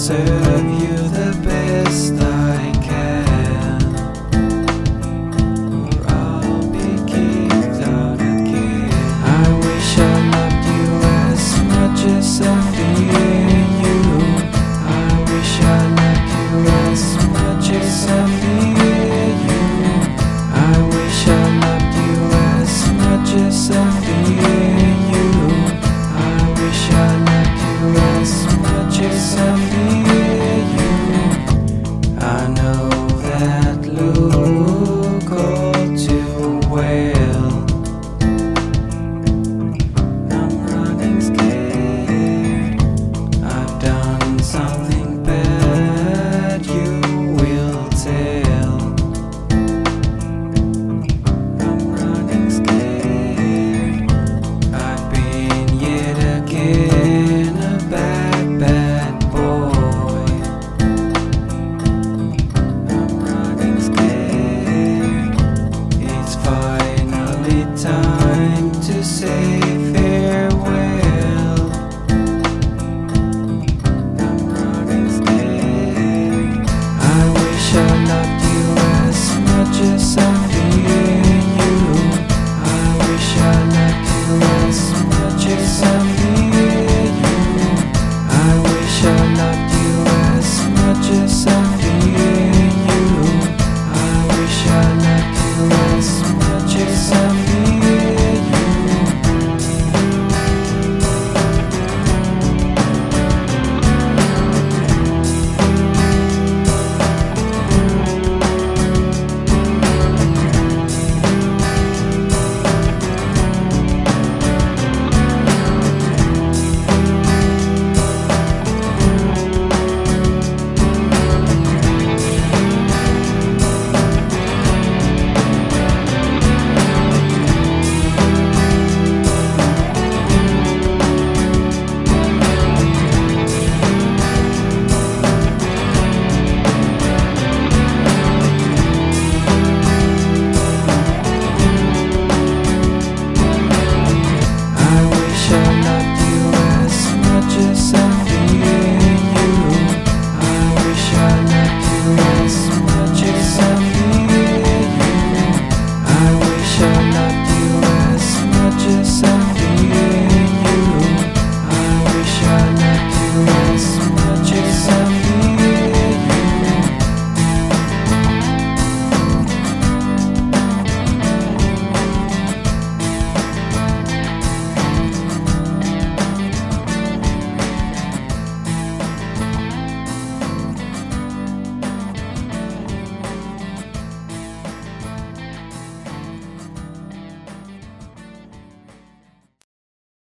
serve you the best I can, or I'll be kicked out again. I wish I loved you as much as I fear you. I wish I loved you as much as I fear you. I wish I loved you as much as I fear you. I wish I loved you as much as I fear you.